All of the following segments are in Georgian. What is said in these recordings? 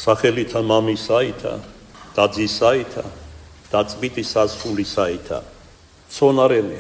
სახელითა მამისაითა და ძისაითა და წმინდი სასულისაითა ცონარელი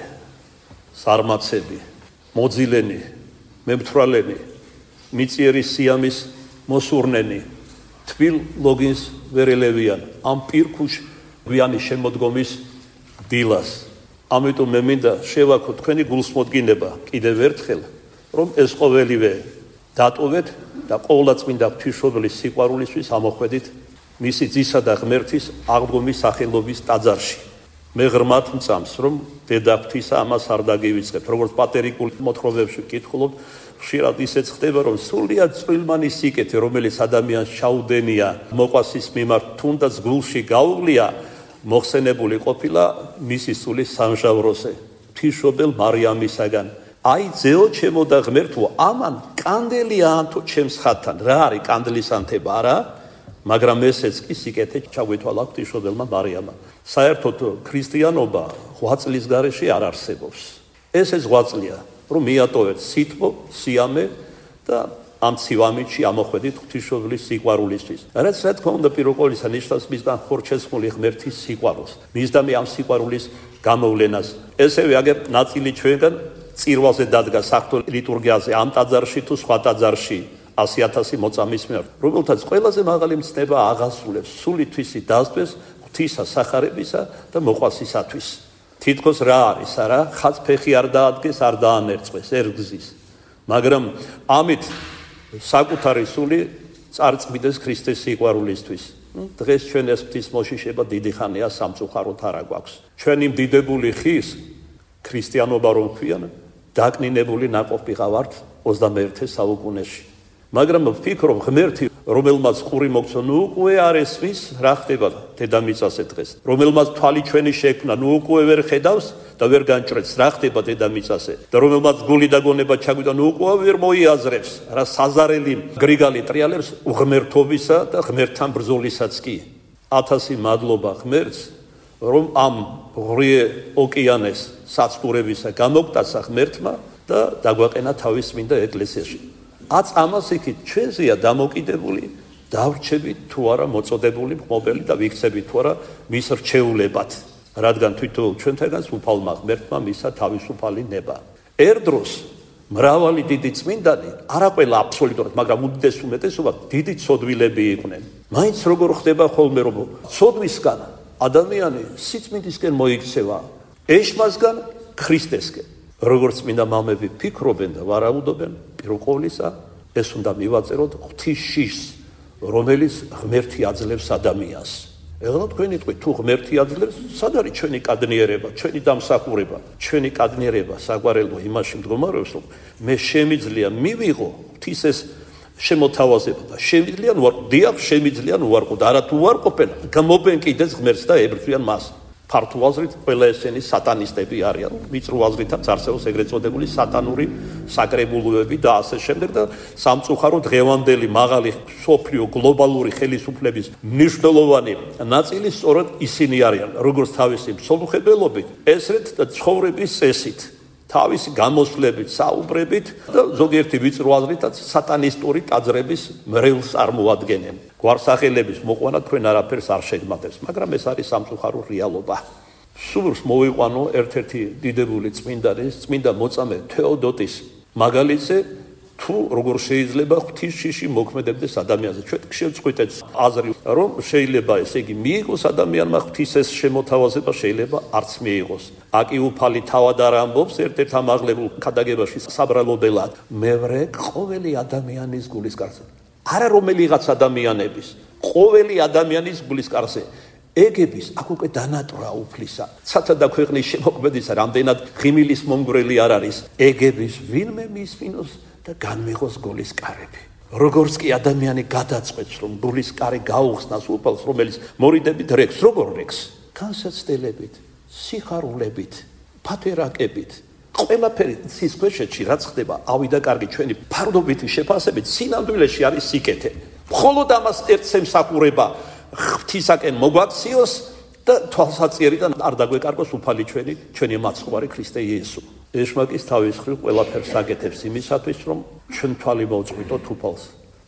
სარმაცები მოძილენი მემთვრალენი მიწიერი სიამის მოსურნენი თბილ ლოგინს ვერელევიან ამ პირქუშ გვიანი შემოდგომის დილას ამიტომ მე მინდა შევაქო თქვენი გულსმოდგინება კიდევ ერთხელ რომ ეს ყოველივე დატოვეთ და ყოვლადწმინდა ღვთისმშობლის სიყვარულისთვის ამოხვედით მისი ძისა და ღმერთის აღდგომის სახელობის ტაძარში. მე ღრმად მწამს, რომ დედა ღვთისა ამას არ დაგივიწყებთ, როგორც პატერიკულ მოთხრობებში ვკითხულობ, ხშირად ისეც ხდება, რომ სრულიად წვრილმანი სიკეთე, რომელიც ადამიანს ჩაუდენია მოყვასის მიმართ, თუნდაც გულში გაუვლია, მოხსენებული ყოფილა მისი სულის სამჟავროზე, ღვთისმშობელ მარიამისაგან. აი ძეო ჩემო და ღმერთო, ამან კანდელია ანთო ჩემს ხატთან. რა არის კანდლის ანთება? არა, მაგრამ ესეც კი სიკეთე ჩაგვეთვალა ღვთისმშობელმა მარიამმა. საერთოდ ქრისტიანობა 8 წლის გარეშე არ არსებობს. ეს ღვაწლია, რომ მიატოვეთ სითბო, სიამე და ამ ცივამიდში ამოხვედით ღვთისმშობლის სიყვარულისთვის. რაც რა თქმა უნდა პირველ ყოვლისა ნიშნავს მისგან ხორჩესხმული ღმერთის სიყვარულს. მისდამი ამ სიყვარულის გამოვლენას. ესევე აგერ ნაწილი ჩვენგან წირვალზე დადგა საღვთო ლიტურგიაზე ამ ტაძარში თუ სხვა ტაძარში 100,000 მოწამის მიერ, რომელთაც ყველაზე მაღალი მცნება აღასრულებს სული თვისი დასდვეს ღვთისა სახარებისა და მოყვასისათვის. თითქოს რა არის, არა? ხაც ფეხი არ დაადგეს, არ დაანერწყვეს ერგზის. მაგრამ ამით საკუთარი სული წარწმიდეს ქრისტეს სიყვარულისთვის. დღეს ჩვენ ეს ღვთის მოშიშება დიდი ხანია სამწუხაროდ არ გვაქვს. ჩვენი მდიდებული ხის ქრისტიანობა რომ ქვიან, დაკნინებული ნაყოფი ყავართ 21 საუკუნეში. მაგრამ ვფიქრობ, ღმერთი, რომელმაც ყური მოგცო, ნუ უკვე არ ესვის, რა ხდება დედამიწაზე დღეს. რომელმაც თვალი ჩვენი შექმნა, ნუ უკვე ვერ ხედავს და ვერ განჭრեց, რა ხდება დედამიწაზე. და რომელმაც გული და გონება ჩაგვიდა, ნუ უკვე ვერ მოიაზრებს, რა საზარელი გრიგალი ტრიალებს უღმერთობისა და ღმერთთან ბრძოლისაც კი. 1000 მადლობა ღმერთს, რომ ამ ღრიე ოკეანეს საცხოვრებისა გამოგვტაცა ღმერთმა და დაგვაყენა თავის წმინდა ეკლესიაში. ამას იქით ჩვენზეა დამოკიდებული, დავრჩებით თუ არა მოწოდებული მღმობელი და ვიქცებით თუ არა მის რჩეულებად, რადგან თვითონ ჩვენთაგანს უფალმა ღმერთმა მისცა თავისუფალი ნება. ერთ დროს მრავალი დიდი წმინდანი, არა ყველა აბსოლუტურად, მაგრამ უდიდეს უმეტესობა დიდი ცოდვილები იყვნენ. მაინც როგორ ხდება ხოლმე, რომ ცოდვისგან ადამიანი სიწმინდისკენ მოიქცევა, ეშმასგან ქრისტესკენ. როგორც წმინდა მამები ფიქრობენ და ვარაუდობენ, პირველ ყოვლისა ეს უნდა მივაწეროთ ღვთის შიშს, რომელიც ღმერთი აძლევს ადამიანს. ეხლა თქვენი თქვით, თუ ღმერთი აძლევს, სად არის ჩვენი კადნიერება, ჩვენი დამსახურება, ჩვენი კადნიერება საგვარელო იმაში მდგომარეობს, რომ მე შემიძლია მივიღო ღვთის ეს შემოთავაზება და შემიძლია უარყო, დიახ, შემიძლია უარყო და არა თუ უარყოფენ, გამობენ კიდეც ღმერთს და ებრძვიან მას. ფართო აზრით ყველა ესენი სატანისტები არიან, ვიწრო აზრითაც არსებობს ეგრეთ წოდებული სატანური საკრებულოები და ასე შემდეგ და სამწუხარო დღევანდელი მაღალი სოფლიო გლობალური ხელისუფლების მნიშვნელოვანი ნაწილი სწორედ ისინი არიან, როგორც თავისი მსოფლმხედველობით, ესრეთ და ცხოვრების წესით, თავისი გამოსვლებით, საუბრებით და ზოგიერთი ვიწრო აზრითაც სატანისტური ტაძრების მრევლს წარმოადგენენ. გვარსახელების მოყვანა თქვენ არაფერს არ შეგმატებს, მაგრამ ეს არის სამწუხარო რეალობა. სულს მოვიყვანო ერთ-ერთი დიდებული წმინდანის, წმინდა მოწამე თეოდოტის მაგალითზე, თუ როგორ შეიძლება ღვთის შიში მოქმედებდეს ადამიანზე. ჩვენ შევწყვიტეთ აზრი, რომ შეიძლება ესე იგი მიიღოს ადამიანმა ღვთის ეს შემოთავაზება, შეიძლება არც მიიღოს. აკი უფალი თავად არ ამბობს ერთ-ერთ ამაღლებულ ქადაგებაში საბრალობელად, მეორე ყოველი ადამიანის გულის კარზე. არა რომელიღაც ადამიანების, ყოველი ადამიანის გულის კარზე. ეგების აქ უკვე დანატრა უფლისა. ცათა და ქვეყნის შემოქმედისა რამდენად ღიმილის მომგვრელი არ არის. ეგების ვინმე მისმინოს და განმიღოს გულის კარები. როგორც კი ადამიანი გადაწყვეტს, რომ გულის კარი გაუხსნას უფალს, რომელიც მორიდებით რეკს, როგორ რეკს? განსაცდელებით, სიხარულებით, ფათერაკებით. ყველაფერი ცის ქვეშეთში რაც ხდება, ავიდა კარგი ჩვენი ფარდობითი შეფასებით, სინამდვილეში არის სიკეთე. მხოლოდ ამას ერთ ემსახურება ღვთისაკენ მოგვაქციოს და თვალსაჩინარიდან არ დაგვეკარგოს უფალი ჩვენი მაცხოვარი ქრისტე იესო. ეშმაკის თავის მხრივ ყველაფერს აკეთებს იმისათვის, რომ ჩვენ თვალი მოვწყვიტოთ უფალს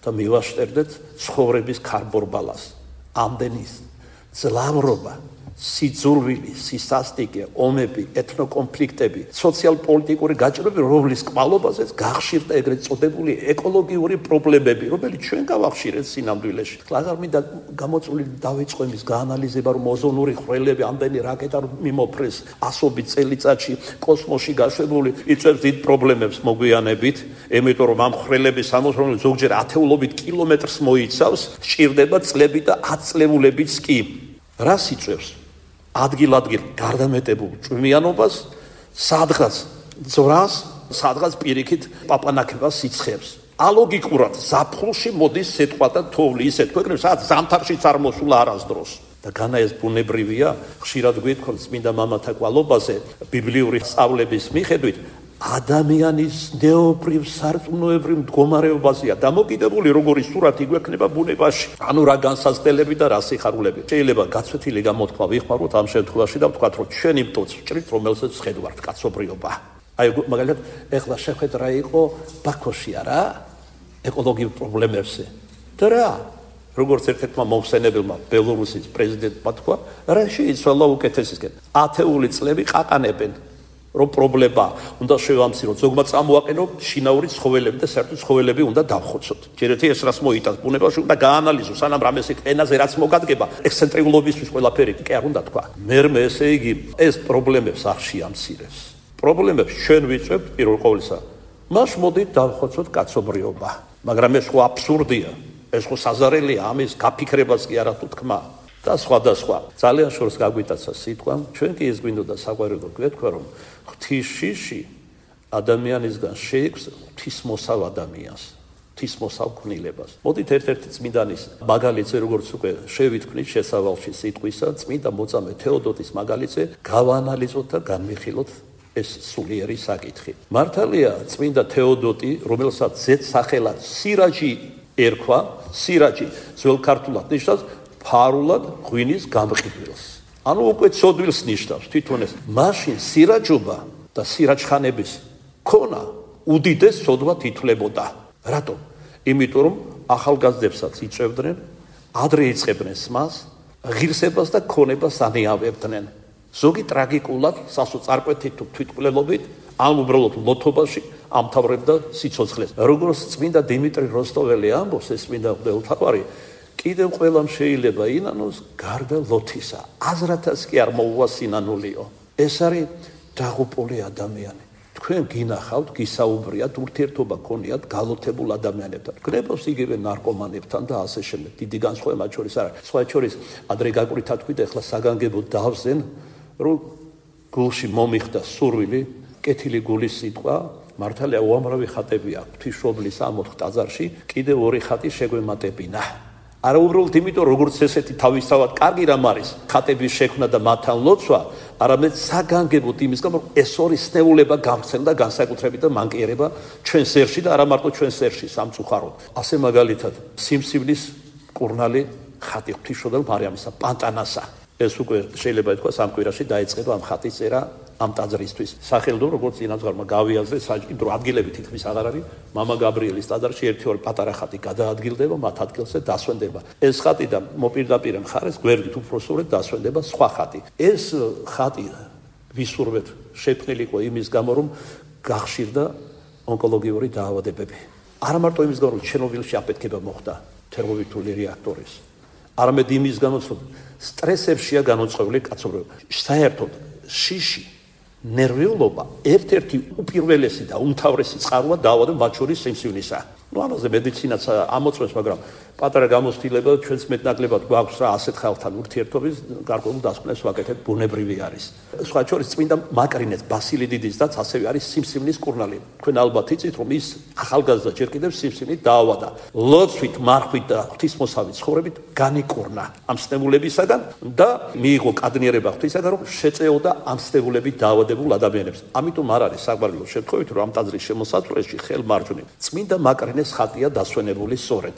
და მივაშტერდეთ ცხოვრების ქარბორბალას. ამდენი ძლავრობა, სიძულვილი, სისასტიკე, ომები, ეთნოკონფლიქტები, სოციალ-პოლიტიკური გაჭირვები, რომლის კვალობაზეც გახშირდა ეგრეთ წოდებული ეკოლოგიური პრობლემები, რომელიც ჩვენ გავახშირეთ სინამდვილეში. აღარ მინდა გამოწვეული დავიწყო იმის გაანალიზება, რომ ოზონური ხვრელები ამდენი რაკეტა მიმოფრეს ასობით წელიწადში კოსმოსში გაშვებული იწვევს დიდ პრობლემებს მოგვიანებით, იმიტომ რომ ამ ხვრელების სამოსროლო ზოგჯერ ათეულობით კილომეტრს მოიცავს, სჭირდება წლები და ათწლეულებიც კი. რას იწვევს? ადგილ-ადგილ გარდამეტებულ ჭვიმიანობას, სადღაც ძვრას, სადღაც პირიქით პაპანაკებას სიცხებს. ალოგიკურად ზაფხულში მოდის სიტყვა და თოვლი ისე თქვენ, სადაც ზამთარშიც არ მოსულა არასდროს. და განა ეს ბუნებრივია, ხშირად გვითხოვთ წმინდა მამათა კვალობაზე, ბიბლიური სწავლების მიხედვით, ადამიანის ნეობრივ სარწმუნოებრივ მდგომარეობაზეა დამოკიდებული, როგორი სურათი გვექნება ბუნებაში, ანუ რა განსაცდელები და რა სიხარულები. შეიძლება გაცვეთილი გამოთქვა ვიხმაროთ ამ შემთხვევაში და ვთქვათ, რომ ჩვენი მტოც ვჭრით, რომელსაც შედვართ კაცობრიობა. აი მაგალითად, ეხლა შეხვედრ რა იყო ბაქოში არა? ეკოლოგიურ პრობლემებზე. და რა? როგორც ერთ-ერთმა მომხსენებელმა ბელორუსის პრეზიდენტმა თქვა, რა შეიცვალა უკეთესისკენ. ათეული წლები ყაყანებენ. რომ პრობლემა უნდა შევამციროთ, ზოგმა წამოაყენო შინაური ცხოველები და საერთოდ ცხოველები უნდა დავხოცოთ. ჯერეთი ეს რას მოიტანს ბუნებაში უნდა გაანალიზოს, სანამ რამეს ენაზე რაც მოგადგება, ექსცენტრიულობისთვის ყველაფერი კი არ უნდა თქვა. მერმე ესე იგი ეს პრობლემებს არ შეამცირებს. პრობლემებს ჩვენ ვიწვევთ პირველ ყოვლისა. მას მოდით დავხოცოთ კაცობრიობა. მაგრამ ეს ხო აბსურდია. ეს ხო საზარელია, ამის გაფიქრებას კი არა თუ თქმა. და სხვადასხვა. ძალიან შორს გაგვიტაცა სიტყვა, ჩვენ კი ეს გვინდოდა საყვარელო გვეთქვა, რომ ღვთისშიში ადამიანისგან შეექვს ღვთისმოსავ ადამიანს, ღვთისმოსავ ქმნილებას. მოდით ერთ-ერთი წმინდანის მაგალითზე, როგორც უკვე შევითქმნით შესავალში სიტყვისა, წმინდა მოწამე თეოდოტის მაგალითზე, გავაანალიზოთ და განვიხილოთ ეს სულიერი საკითხი. მართალია წმინდა თეოდოტი, რომელსაც ზეც სახელად სირაჯი ერქვა, სირაჯი ძველ ქართულად ნიშნავს ფარულად ღვინის გამყიდველს. ანუ უკვე ცოდვილს ნიშნავს თვითონ ეს. მაშინ სირაჯობა და სირაჯხანების ქონა უდიდეს ცოდვად ითვლებოდა. რატომ? იმიტომ რომ ახალგაზრდებსაც იწევდნენ, ადრე იწყებდნენ სმას, ღირსებას და ქონებას ანიავებდნენ. ზოგი ტრაგიკულად სასოწარკვეთით თუ თვითმკვლელობით, ამ უბრალოდ ლოთობაში ამთავრებდა სიცოცხლეს. როგორც წმინდა დიმიტრი როსტოველი ამბობს, ეს წმინდა მღვდელმთავარი, კიდევ ყველამ შეიძლება ინანოს გარდა ლოთისა. აზრათაც კი არ მოუვა სინანულიო. ეს არის დაღუპული ადამიანი. თქვენ გინახავთ, გისაუბრიათ, ურთიერთობა გქონიათ გალოთებულ ადამიანებთან. გნებავს იგივე ნარკომანებთან და ასე შემდეგ. დიდი განსხვავება მათ შორის არ არის. სხვა შორის ადრე გაკვრითა თქვით, ეხლა საგანგებო დავზენ, რომ გულში მომიხდა სურვილი, კეთილი გულის სიტყვა, მართალია უამრავი ხატები აქვს ღვთისმშობლის ამოთხ ტაძარში, კიდევ ორი ხატი შეგვემატებინა. არა უბრალოდ იმიტომ, როგორც ესეთი თავისთავად კარგი რამ არის, ხატების შექმნა და მათთან ლოცვა, არამედ საგანგებოდ იმის გამო, რომ ეს ორი სნეულება გამხსენდა განსაკუთრებით და მანკიერება ჩვენ სერში და არა მარტო ჩვენ სერში, სამწუხაროდ. ასე მაგალითად, სიმსივნის კურნალი ხატი ღვთისმშობელ მარიამისა, პანტანასა. ეს უკვე შეიძლება ითქვას ამ კვირაში დაიწყება ამ ხატის წერა ამ ტაძრისთვის. სახელმწიფო როგორც წინამძღვრმა გავიაზრეს, საჭირო ადგილები თითქმის აღარ არის. მამა გაბრიელის ტაძარში ერთი-ორი პატარა ხატი გადაადგილდება, მათ ადგილზე დასვენდება. ეს ხატი და მოპირდაპირე მხარეს გვერდით უფროსწორედ დასვენდება სხვა ხატი. ეს ხატი ვისურვებ შექმნილი იყო იმის გამო, რომ გახშირდა ონკოლოგიური დაავადებები. არა მარტო იმის გამო, რომ ჩერნობილში აფეთქება მოხდა თერმოვითული რეაქტორის, არამედ იმის გამო, რომ სტრესებშია განუწყვეტლი კაცობრიობა. საერთოდ შიში ნერვიულობა ერთ-ერთი უპირველესი და უმთავრესი წყაროა დაავადება მათ შორის სიმსივნისა. ამაზე მედიცინაც ამოწმებს, მაგრამ პატარა გამოცდილება ჩვენც მეტნაკლებად გვაქვს რა ასეთ ხალხთან ურთიერთობის გარკვეულ დასკვნებს ვაკეთებთ, ბუნებრივი არის. სხვა შორის წმინდა მაკრინეს ბასილი დიდის დაც ასევე არის სიმსივნის კურნალი. თქვენ ალბათ იცით, რომ ის ახალგაზრდა ჯერ კიდევ სიმსივნით დაავადა. ლოცვით, მარხვით და ღვთისმოსავით ცხოვრებით განიკურნა ამ სნეულებისაგან და მიიღო კადნიერება ღვთისაგან, რომ შეწეოდა ამ სნეულებით დაავადებულ ადამიანებს. ამიტომ არ არის საყვარელო შემთხვევით, რომ ამ ტაძრის შემოსაწვრეთში ხელმარჯვნივ წმინდა მაკრინეს ხატია დასვენებული სწორედ.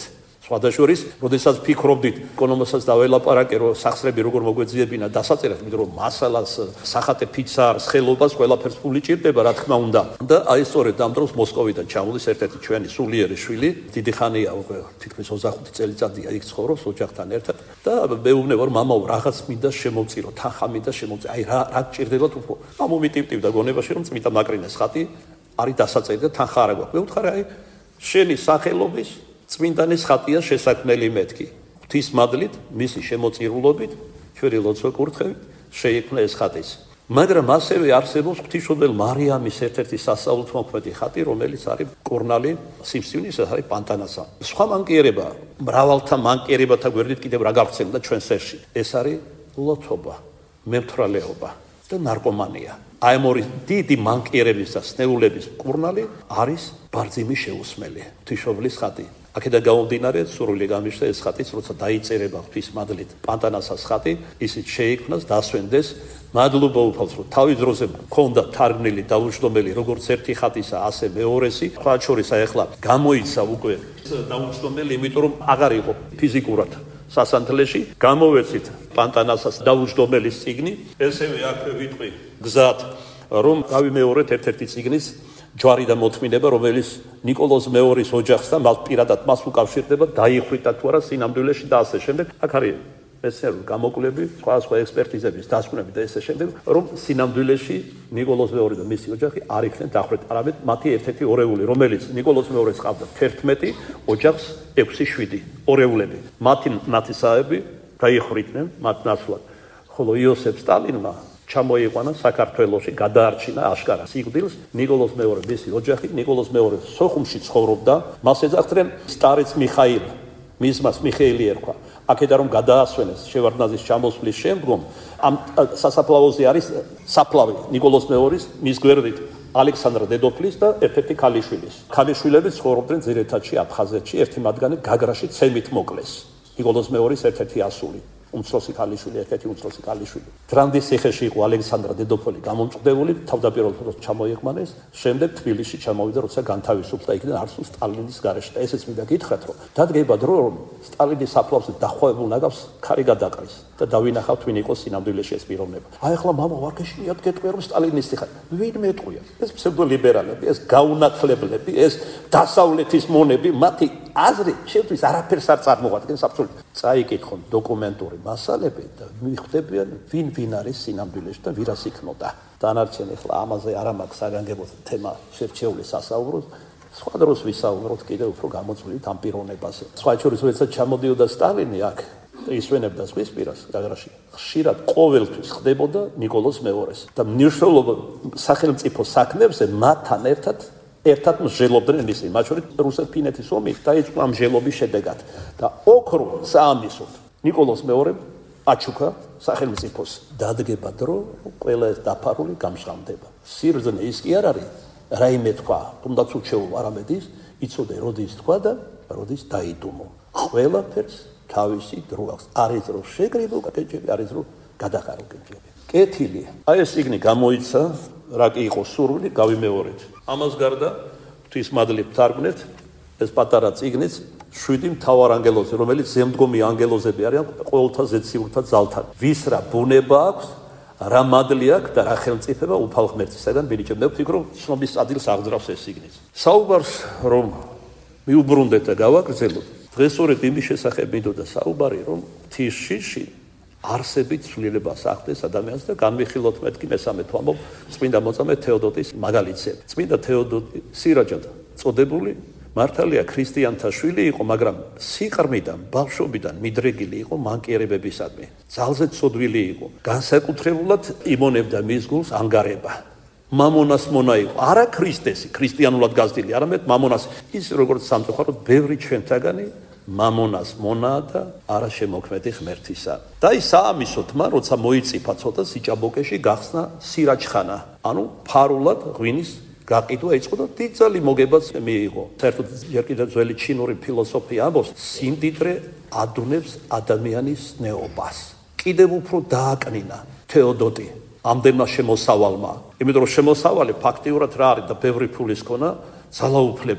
სხვადასხვის, როდესაც ფიქრობდით ეკონომიასაც დაველაპარაკე, რომ სახსრები როგორ მოგვეძიებინა დასაწერად, იმიტომ რომ მასალას, სახატე ფიცარს, ხელობას ყველაფერს ფული ჭირდება, რა თქმა უნდა. და აი სწორედ ამ დროს მოსკოვიდან ჩამოდის ერთ-ერთი ჩვენი სულიერი შვილი, დიდი ხანია უკვე თითქმის 25 წელიწადია იქ ცხოვრობს ოჯახთან ერთად და მეუბნება რომ მამაო რაღაც მინდა შემოვწირო, თანხა მინდა შემოვწირო. აი რა ჭირდებათ უფრო. ამომიტივტივდა გონებაში რომ წმინდა მაკრინეს ხატი არის დასაწერი და თანხა არ აქვს. მე ვუთხარი აი შენი სახელობის წმინდანის ხატია შესაქმნელი მეთქი. ღვთის მადლით, მისი შემოწირულობით, ჩვენი ლოცვა კურთხევით შეიქმნა ეს ხატის. მაგრამ ასევე არსებობს ღვთისმშობელ მარიამის ერთ-ერთი სასწაულთმოქმედი ხატი, რომელიც არის კორნალი სიმსივნის, ეს არის პანტანასა. სხვა მანკიერება, მრავალთა მანკიერებათა გვერდით კიდევ რა გავრცელდა ჩვენ სერში. ეს არის ლოცობა, მემთვრალეობა და ნარკომანია. აი ამ ორი დიდი მანკიერების და სნეულების კურნალი არის ბარძიმის შეუსმელი, ღვთისმშობლის ხატი. აქედან გამომდინარე, სურვილი გამიშთა ეს ხატიც, როცა დაიწერება ღვთის მადლით პანტანასას ხატი, ისიც შეიქმნას, დასვენდეს. მადლობა უფალს, რომ თავის დროზე მქონდა თარგმნილი დაუჯდომელი როგორც ერთი ხატისა, ასე მეორესი. სხვა შორის ახლა გამოიცა უკვე დაუჯდომელი, იმიტომ რომ აღარ იყო ფიზიკურად სასანთლეში. გამოვეცით პანტანასას დაუჯდომელის წიგნი, ესევე აქვე ვიტყვი გზად, რომ გავიმეორეთ ერთ-ერთი წიგნის ჯვარი და მოთმინება, რომელიც ნიკოლოზ მეორის ოჯახს და პირადად მას უკავშირდება, დაიხვიტა თუ არა სინამდვილეში და ასე შემდეგ. აქ არის მეცნიერული გამოკვლევები, სხვა ექსპერტიზების დასკვნები და ესე შემდეგ, რომ სინამდვილეში ნიკოლოზ მეორე და მისი ოჯახი არ იქნენ დახვეწ, არამედ მათი ერთ-ერთი ორეული, რომელიც ნიკოლოზ მეორეს ჰყავდა 11, ოჯახს 6-7 ორეულები. მათი ნათესავები გაიხვრიტნენ მათ ნაცვლად. ხოლო იოსებ სტალინმა ჩამოიყვანა საქართველოში, გადაარჩინა აშკარა სიკვდილს. ნიკოლოზ მეორე მისი ოჯახი, ნიკოლოზ მეორე სოხუმში ცხოვრობდა, მას ეძახდნენ სტარეც მიხაილ, მის მას მიხეილი ერქვა. აქედან რომ გადაასვენეს შევარდნაძის ჩამოსვლის შემდგომ, ამ სასაფლაოზე არის საფლავი ნიკოლოზ მეორის, მის გვერდით ალექსანდრა დედოფლის და ერთ-ერთი ქალიშვილის. ქალიშვილები ცხოვრობდნენ ძირითადში აფხაზეთში, ერთი მათგანი გაგრაში ცემით მოკლეს. ნიკოლოზ მეორის ერთ-ერთი ასული. უმცროსი ქალიშვილი, ერთ-ერთი უმცროსი ქალიშვილი. გრანდის ციხეში იყო ალექსანდრა დედოფალი გამომწყდებული, თავდაპირველად ჩამოიყვანეს, შემდეგ თბილისში ჩამოვიდა, როცა განთავისუფლდა იქიდან არსულ სტალინის გარეშე. და ესეც მინდა გითხრათ, რომ დადგება დრო, რომ სტალინის საფლავზე დახვევებულ ნაგავს ქარი გადაყრის და დავინახავთ ვინ იყო სინამდვილეში ეს პიროვნება. აი ახლა მამა ვარ გეშინიათ გეტყვია, რომ სტალინის ციხე. ვინ მეტყვია? ეს ფსევდოლიბერალები, ეს გაუნათლებლები, ეს დასავლეთის მონები, მათი აზრი შეთვის არაფერს არ წარმოადგენს აბსოლუტურად. წაიკითხონ დოკუმენტური მასალები და მიხვდებიან ვინ არის სინამდვილეში და ვირას იქნოდა. დანარჩენი ახლა ამაზე არ მაქვს საგანგებო თემა შერჩეული სასაუბროს. სხვა დროს ვისაუბროთ კიდევ უფრო გამოწვევით ამ პიროვნებაზე. სხვა შორის როდესაც ჩამოდიოდა სტალინი აქ ისვენებდა ზღვისპირას გაგრაში, ხშირად ყოველთვის ხდებოდა ნიკოლოზ მეორეს და მნიშვნელობა სახელმწიფო საქმეებზე მათთან ერთად მსჯელობდნენ ისინი, მათ შორის რუსეთ-ფინეთის ომი დაიწყო ამ მსჯელობის შედეგად და ოქრო საამისოდ ნიკოლოზ მეორემ აჩუქა სახელმწიფოს. დადგება დრო, ყველა ეს დაფარული გამჟღავნდება. სიბრძნე ის კი არ არის, რაიმე თქვა, თუნდაც უჩვეულო, არამედ ის იცოდე როდის თქვა და როდის დაიდუმო. ყველაფერს თავისი დრო აქვს. არის დრო შეკრიბო კეთილები, არის დრო გადახარო კეთილები. კეთილი. აი ეს წიგნი გამოიცა, რა კი იყო სურვილი, გავიმეორეთ. ამას გარდა ღვთის მადლით თარგმნეთ ეს პატარა წიგნიც 7 მთავარ ანგელოზე, რომელიც ზემდგომი ანგელოზები არიან ყოველთა ზეციურთა ძალთან. ვის რა ბუნება აქვს, რა მადლი აქვს და რა ხელმწიფება უფალ ღმერთისაგან ბიჭებო. მე ვფიქრობ, ცნობის ადგილს აღძრავს ეს წიგნიც. საუბარს რომ მიუბრუნდეთ და გავაგრძელოთ. დღესօრეთ იმის შესახებ მინდოდა საუბარი, რომ თიშში არსებით ცვლილებას ახდენს ადამიანს და განვიხილოთ მეთქი მესამე თვალმობ წმინდა მოწამე თეოდოტის მაგალითზე. წმინდა თეოდოტი სირაჯად წოდებული მართალია ქრისტიანთა შვილი იყო, მაგრამ სიყრმიდან, ბავშვობიდან მიდრეგილი იყო მანკიერებებისადმი. ძალზე ცოდვილი იყო. განსაკუთრებულად იმონებდა მის გულს ანგარება. მამონას მონა იყო, არა ქრისტესი, ქრისტიანულად გაზრდილი, არამედ მამონას. ის როგორც სამწუხაროდ ბევრი ჩვენთაგანი მამონას მონაა და არა შემოქმედი ღმერთისა. და ის საამისოდ მან, როცა მოიწიფა ცოტა სიჭაბოკეში, გახსნა სირაჯხანა, ანუ ფარულად ღვინის გაყიდვა იწყო და დიდძალი მოგებაც მიიღო. საერთოდ ჯერ კიდევ ძველი ჩინური ფილოსოფია ამბობს, სიმდიდრე ადუნებს ადამიანის ნეობას. კიდევ უფრო დააკნინა თეოდოტი ამდენმა შემოსავალმა. იმიტომ რომ შემოსავალი ფაქტიურად რა არის და ბევრი ფულის ქონა, ძალაუფლება.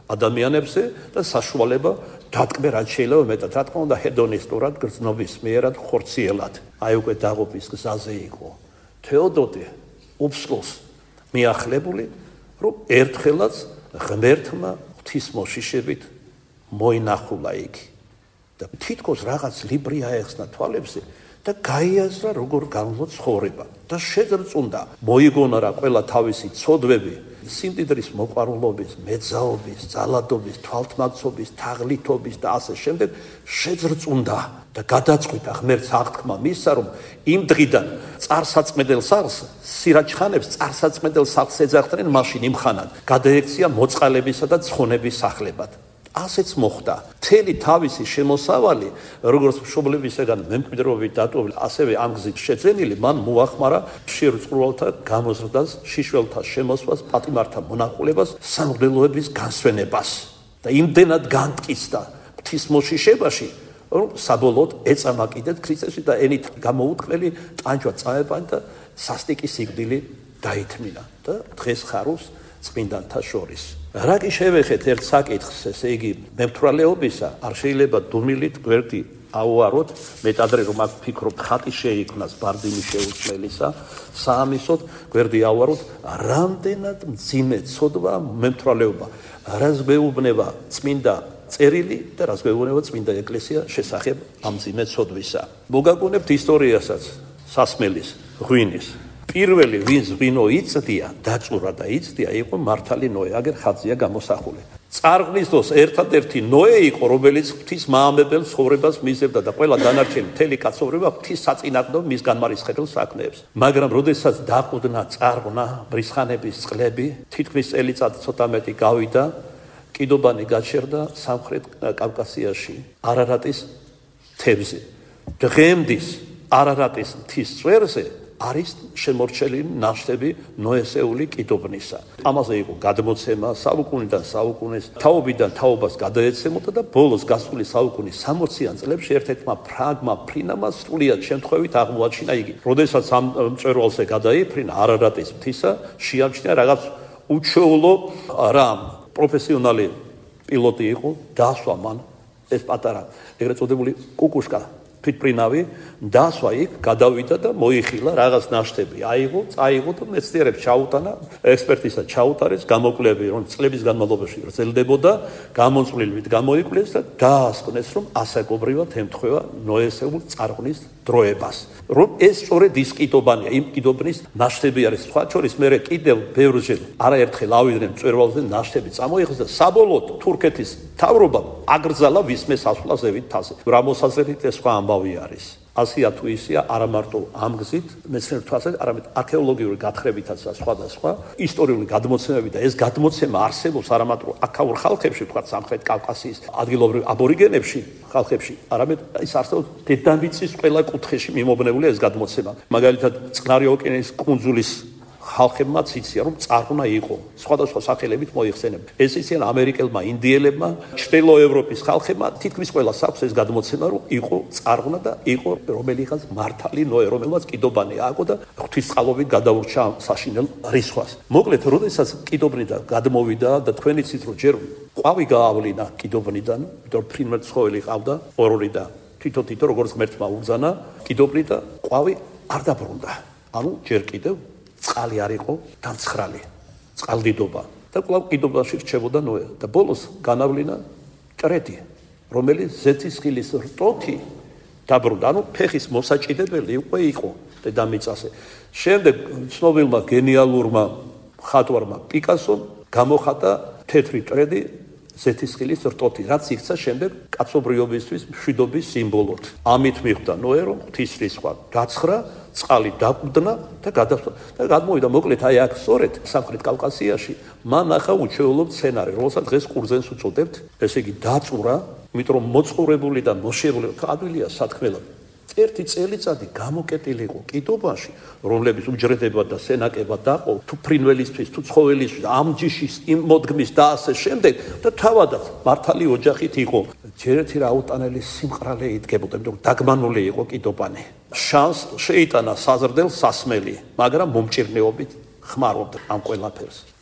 ადამიანებზე და საშუალება დატკბე რაც შეიძლება მეტად, რა თქმა უნდა, ჰედონისტურად, გრძნობისმიერად, ხორციელად. აი უკვე დაღუპვის გზაზე იყო. თეოდოტე უფსკოს მიახლებული, რომ ერთხელაც ღმერთმა ღვთისმოშიშებით მოინახულა იგი. და თითქოს რაღაც ლიბრი აეხსნა თვალებზე და გაიაზრა როგორ გამო ცხოვრება და შეძრწუნდა მოიგონა რა ყველა თავისი ცოდვები სიმდიდრის მოყვარულობის, მეძაობის, ძალადობის, თვალთმაცობის, თაღლითობის და ასე შემდეგ შეძრწუნდა და გადაწყვიტა ღმერთს აღთქმა მისცა რომ იმ დღიდან წარსაწმედელ სახლს სირაჯხანებს წარსაწმედელ სახლს ეძახდნენ მაშინ იმხანად გადაექცია მოწყალებისა და ცხონების სახლებად. ასეც მოხდა. მთელი თავისი შემოსავალი, როგორც მშობლებისგან მემკვიდრეობით დატოვილი, ასევე ამ გზით შეძენილი, მან მოახმარა შირულწყურვალთა გამოზრდას, შიშველთა შემოსვას, პატიმართა მონახულებას, სამღვდელოების განსვენებას და იმდენად განტკიცდა ღვთისმოშიშებაში, რომ საბოლოოდ ეწამა კიდეც ქრისტესში და ენით გამოუთქმელი ტანჯვა წაებანი და სასტიკი სიკვდილი დაითმინა და დღეს ხარობს წმინდანთა შორის. რა კი შევეხეთ ერთ საკითხს, ესე იგი მემთვრალეობისა, არ შეიძლება დუმილით გვერდი აუაროთ, მეტადრე რომ აქ ფიქრობ ხატი შეიქმნას ბარდინის შეუცვლელისა, საამისოდ გვერდი აუაროთ, რამდენად მძიმე ცოდვა მემთვრალეობა, რას გვეუბნება წმინდა წერილი და რას გვეუბნება წმინდა ეკლესია შესახებ ამ მძიმე ცოდვისა. მოგაგონებთ ისტორიასაც სასმელის, ღვინის. პირველი ვინც ღვინო იწდია, დაწურა და იწდია, იყო მართალი ნოე, აგერ ხაზია გამოსახული. წარღვნის დროს ერთადერთი ნოე იყო, რომელიც ღვთის მაამებელ ცხოვრებას მისდევდა და ყველა დანარჩენი მთელი კაცობრიობა ღვთის საწინააღმდეგო მის განმარისხებელ საქმეებს. მაგრამ როდესაც დაყუდნა წარღვნა, ბრისხანების წყლები, თითქმის წელიწად ცოტა მეტი გავიდა, კიდობანი გაჩერდა სამხრეთ კავკასიაში, არარატის მთებზე. დღემდის არარატის მთის წვერზე არის შემორჩენილი ნაშთები ნოესეული კიდობნისა. ამაზე იყო გადმოცემა საუკუნიდან საუკუნეს, თაობიდან თაობას გადაეცემოდა და ბოლოს გასული საუკუნის 60-იან წლებში ერთ-ერთმა ფრანგმა ფრინამმა სრულიად შემთხვევით აღმოაჩინა იგი. როდესაც ამ მწვერვალზე გადაიფრინა არარატის მთისა, შეამჩნია რაღაც უჩვეულო რამ. პროფესიონალი პილოტი იყო, დაასვა მან ეს პატარა ეგრეთ წოდებული კუკუშკა თვითმფრინავი დაასვა იქ, გადავიდა და მოიხილა რაღაც ნაშთები. აიღო, წაიღო და მეცნიერებს ჩაუტანა, ექსპერტისა ჩაუტარეს, გამოკვლევები, რომ წლების განმავლობაში გრძელდებოდა, გამომწვლილებით გამოიკვლიეს და დაასკვნეს, რომ ასაკობრივად ემთხვევა ნოესეულ წარღვნის დროებას. რომ ეს სწორედ ის კიდობანია, იმ კიდობნის ნაშთები არის. სხვა შორის მე კიდევ ბევრჯერ არაერთხელ ავიდნენ მწვერვალზე ნაშთები წამოიღეს და საბოლოოდ თურქეთის მთავრობამ აკრძალა ვისმე სასვლა ზევით თაზე. რა მოსაზრებით ეს სხვა ამბავი არის. ასია თუ ისია, არა მარტო ამ გზით, მეცნიერულ თვალსაზრისით, არამედ არქეოლოგიური გათხრებითაც და სხვადასხვა ისტორიული გადმოცემები და ეს გადმოცემა არსებობს არა მარტო აქაურ ხალხებში, ვთქვათ, სამხრეთ კავკასიის ადგილობრივ აბორიგენებში, ხალხებში, არამედ ის არსებობს დედამიწის ყველა კუთხეში მიმობნეული ეს გადმოცემა. მაგალითად, წყნარი ოკეანის კუნძულის ხალხებმაც იციან, რომ წარღვნა იყო. სხვადასხვა სახელებით მოიხსენებენ. ეს იციან ამერიკელმა ინდიელებმა, ჩრდილო ევროპის ხალხებმა, თითქმის ყველას აქვს ეს გადმოცემა, რომ იყო წარღვნა და იყო რომელიღაც მართალი ნოე, რომელმაც კიდობანი ააგო და ღვთისწყალობით გადაურჩა საშინელ რისხვას. მოკლედ, როდესაც კიდობნიდან გადმოვიდა და თქვენ იცით, რომ ჯერ ყვავი გაავლინა კიდობნიდან, იმიტომ რომ ფრინმელ ცხოველი ყავდა, ორ-ორი და თითო-თითო როგორც ღმერთმა უბრძანა, კიდობნი და ყვავი არ დაბრუნდა. ანუ ჯერ კიდევ წყალი არ იყო დამცხრალი, წყალდიდობა და კვლავ კიდობაში რჩებოდა ნოე და ბოლოს განავლინა ჭრედი, რომელიც ზეთისხილის რტოთი დაბრუნდა, ანუ ფეხის მოსაჭიდებელი უკვე იყო დედამიწაზე. შემდეგ ცნობილმა გენიალურმა მხატვარმა პიკასომ გამოხატა თეთრი ჭრედი ზეთისხილის რტოთი, რაც იქცა შემდეგ კაცობრიობისთვის მშვიდობის სიმბოლოდ. ამით მიხვდა ნოე, რომ ღვთისრისხვა გაცხრა, წყალი დაგვდნა და გადასვა და გადმოვიდა. მოკლედ აი აქ სწორედ სამხრეთ კავკასიაში მან ახა უჩვეულო სცენარი, რომელსაც დღეს ყურძენს უწოდებთ, ესე იგი დაწურა, იმიტომ რომ მოწყურებული და მოშებული ადვილია სათქმელად. ერთი წელიწადი გამოკეტილი იყო კიდობაში, რომლების უჯრედება და სენაკება დაყო, თუ ფრინველისთვის, თუ ცხოველისთვის, ამ ჯიშის, იმ მოდგმის და ასე შემდეგ და თავადაც მართალი ოჯახით იყო. ჯერეთი რაუტანელი სიმყრალე იდგებოდა, იმიტომ რომ დაგმანული იყო კიდობანი. შანს შეიტანა საზრდელ სასმელი, მაგრამ მომჭირნეობით ხმარობდა ამ ყველაფერს.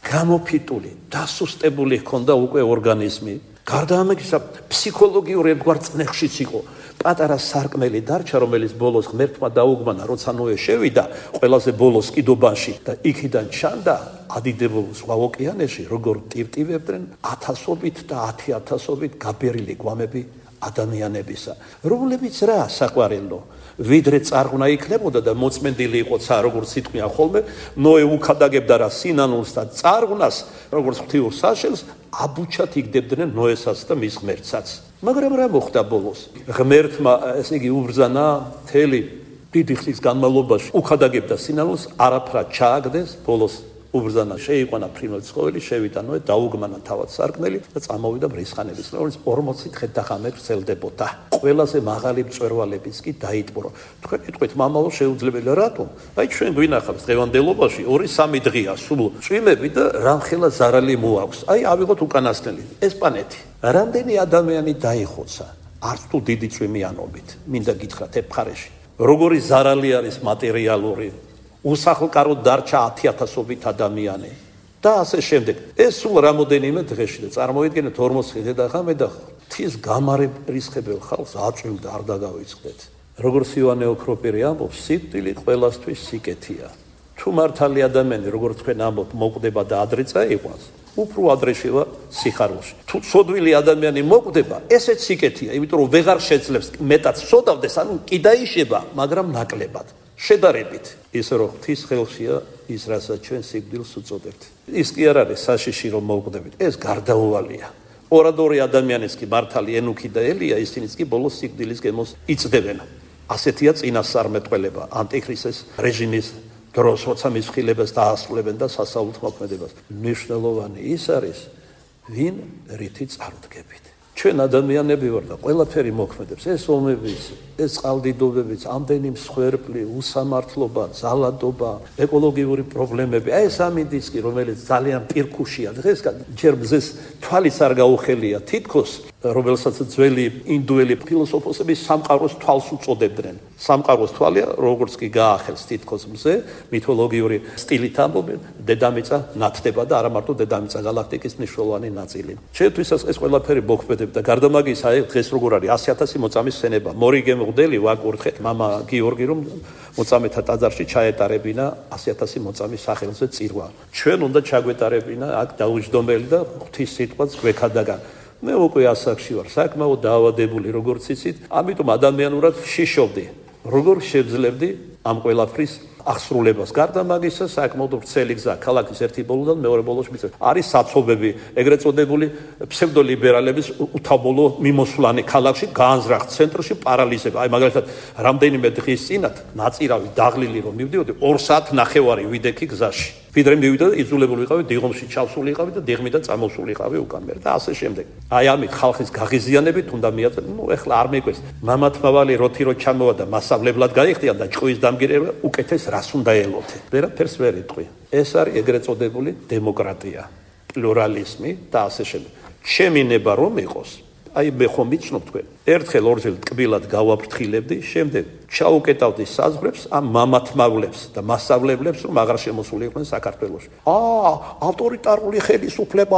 გამოფიტული, დასუსტებული ჰქონდა უკვე ორგანიზმი. გარდა ამისა, ფსიქოლოგიურ ერთგვარ წნეხშიც იყო. პატარა სარკმელი დარჩა, რომელიც ბოლოს ღმერთმა დაუგმანა, როცა ნოე შევიდა ყველაზე ბოლოს კიდობაში და იქიდან ჩანდა ადიდებულ ზღვა ოკეანეში, როგორ ტივტივებდნენ ათასობით და 10,000-ობით გაბერილი გვამები ადამიანებისა, რომლებიც რა საყვარელო ვიდრე წარღვნა იქნებოდა და მოწმენდილი იყო ცა როგორც იტყვიან ხოლმე ნოე უქადაგებდა რა სინანულს და წარღვნას როგორც ღვთიურ საშელს აბუჩად იგდებდნენ ნოესაც და მის ღმერთსაც. მაგრამ რა მოხდა ბოლოს? ღმერთმა ესე იგი უბრძანა მთელი დიდი ხნის განმავლობაში უქადაგებდა სინანულს, არაფრად ჩააგდეს, ბოლოს უბრძანა შეიყვანა ფრინველი ცხოველი, შევიდა ნოე, დაუგმანა თავად სარკმელი და წამოვიდა მრისხანების, რომელიც 40 დღე და ღამე ვრცელდებოდა. ყველაზე მაღალი მწვერვალებიც კი დაიტბორო. თქვენ იტყვით, მამაო, შეუძლებელია რატომ? აი ჩვენ გვინახავს დღევანდელობაში 2-3 დღეა სულ წვიმები და რამხელა ზარალი მოაქვს. აი ავიღოთ უკანასკნელი, ესპანეთი. რამდენი ადამიანი დაიხოცა? არც თუ დიდი წვიმიანობით. მინდა გითხრათ ებხარეში. როგორი ზარალი არის მატერიალური? უსახლკაროდ დარჩა 10,000-ობით ადამიანი და ასე შემდეგ. ეს სულ რამოდენიმე დღეში და წარმოიდგინეთ 40 დღე და ღამე და ღვთის გამარებ რისხებელ ხალხს აწვევდა არ დაგავიწყდეთ. როგორც იოანე ოქროპირი ამბობს, სიკვდილი ყველასთვის სიკეთეა. თუ მართალი ადამიანი, როგორც თქვენ ამბობთ, მოკვდება და ადრე წაიყვანს, უფრო ადრე შევა სიხარულში. თუ ცოდვილი ადამიანი მოკვდება, ესეც სიკეთეა, იმიტომ რომ ვეღარ შეძლებს მეტად სოდავდეს, ანუ კი დაიშება, მაგრამ ნაკლებად. შედარებით ისე რომ ღვთის ხელშია ის რასაც ჩვენ სიკვდილს უწოდებთ. ის კი არ არის საშიში რომ მოვკვდებით, ეს გარდაუვალია. ორადორი ადამიანის კი მართალი ენუქი და ელია, ისინიც კი ბოლოს სიკვდილის გემოს იწდებენ. ასეთია წინასწარმეტყველება ანტიქრისტეს რეჟიმის დროს, როცა მის ხილებას დაასრულებენ და სასწაულთ მოქმედებას. მნიშვნელოვანი ის არის, ვინ რითი წარდგებით. ჩვენ ადამიანები ვარ და ყველაფერი მოქმედებს, ეს ომებიც, ეს წყალდიდობებიც, ამდენი მსხვერპლი, უსამართლობა, ძალადობა, ეკოლოგიური პრობლემები, აი ეს ამინდისკი, რომელიც ძალიან პირქუშია დღეს, ჯერ მზეს თვალიც არ გაუხელია, თითქოს რომელსაც ძველი ინდუელი ფილოსოფოსები სამყაროს თვალს უწოდებდნენ. სამყაროს თვალია, როგორც კი გაახელს თითქოს მზე, მითოლოგიური სტილით ამბობენ, დედამიწა ნათდება და არა მარტო დედამიწა, galaktikis მნიშვნელოვანი ნაწილი. Ჩვენთვისაც ეს ყველაფერი მოქმედებს და გარდა მაგისა, აი დღეს როგორ არის 100,000 მოწამის სცენება. მორიგე მღვდელი ვაკურთხეთ მამა გიორგი რომ მოწამეთა ტაძარში ჩაეტარებინა 100,000 მოწამის სახელზე წირვა. ჩვენ უნდა ჩაგვეტარებინა აქ დაუჯდომელი და ღვთის სიტყვაც გვექადაგან. მე უკვე ასაკში ვარ, საკმაოდ დაავადებული, როგორც იცით, ამიტომ ადამიანურად შიშობდი. როგორ შევძლებდი ამ ყველაფრის აღსრულებას? გარდა მაგისა, საკმაოდ ვრცელი გზა ქალაქის ერთი ბოლოდან მეორე ბოლოს მიწევს. არის საცობები, ეგრეთ წოდებული ფსევდოლიბერალების უთავბოლო მიმოსვლანი ქალაქში, განზრახ ცენტრში პარალიზება. აი მაგალითად, რამდენიმე დღის წინათ ნაწირავი დაღლილი რომ მივდიოდი, 2 საათნახევარი ვიდექი გზაში. ვიდრე მივიდა და იძულებული ვიყავი დიღომში ჩავსული იყავი და დიღმიდან წამოსული იყავი უკან მერე და ასე შემდეგ. აი ამით ხალხის გაღიზიანებით უნდა მიაწოდო. ნუ ეხლა არ მეკვეს. მამათმავალი როთი რო ჩამოვა და მასავლებლად გაიხდიან და ჭყვის დამგირება უკეთეს რას უნდა ელოთე. ვერაფერს ვერ იტყვი. ეს არის ეგრეთ წოდებული დემოკრატია, პლურალიზმი და ასე შემდეგ. ჩემი ნება რომ იყოს, აი მე ხომ მიცნობ თქვენ. ერთხელ ორჯერ ტკბილად გავაფრთხილებდი, შემდეგ ჩაუკეტავდი საზღვრებს ამ მამათმავლებს და მასწავლებლებს, რომ აღარ შემოსული იყვნენ საქართველოში. ავტორიტარული ხელისუფლება,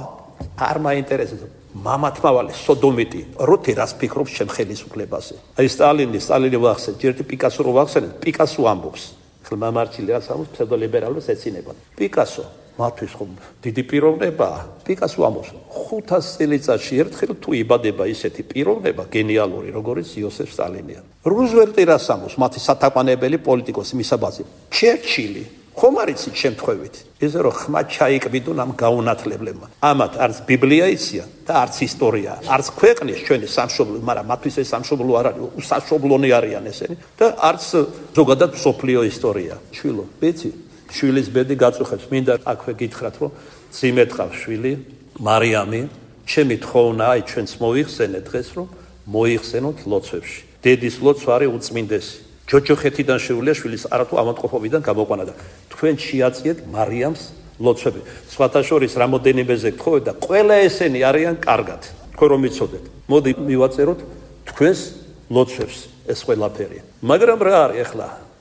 არ მაინტერესებს. მამათმავალი სოდომიტი, როთი რას ფიქრობს ჩემ ხელისუფლებაზე. აი სტალინი ვახსენე, ჯერ პიკასო რო ვახსენე, პიკასო ამბობს. ხმამარჩილი რას ამბობს, ფსევდოლიბერალებს ეცინებათ. პიკასო მათთვის ხომ დიდი პიროვნებაა. პიკასო ამბობს, 500 წელიწადში ერთხელ თუ იბადება ისეთი პიროვნება გენიალური, როგორც იოსებ სტალინია. რუზველტი რას ამბობს, მათი სათაყვანებელი პოლიტიკოსი მისაბაძე. ჩერჩილი ხომ არ იცით შემთხვევით? ისე რომ ხმა ჩაიკბიდონ ამ გაუნათლებლებმა. ამათ არც ბიბლია იციან და არც ისტორია, არც ქვეყნის ჩვენი სამშობლო, მაგრამ მათთვის ეს სამშობლო არ არის, უსაშობლონი არიან ესენი და არც ზოგადად მსოფლიო ისტორია. შვილო, ბეცი, შვილის ბედი გაწუხებს. მინდა აქვე გითხრათ, რომ ძიმედ ყავს შვილი, მარიამი, ჩემი თხოვნა, აი ჩვენც მოიხსენეთ დღეს, რომ მოიხსენოთ ლოცვებში. დედის ლოცვა არის უწმინდესი. ჯოჯოხეთიდან შეუულია შვილის არათუ ავადმყოფობიდან გამოყვანა და თქვენ შეაწიეთ მარიამს ლოცვები. სხვათა შორის რამოდენიმეზე გთხოვეთ და ყველა ესენი არიან კარგად. თქვენ რომ იცოდეთ, მოდი მივაწეროთ თქვენს ლოცვებს ეს ყველაფერი. მაგრამ რა არის ახლა?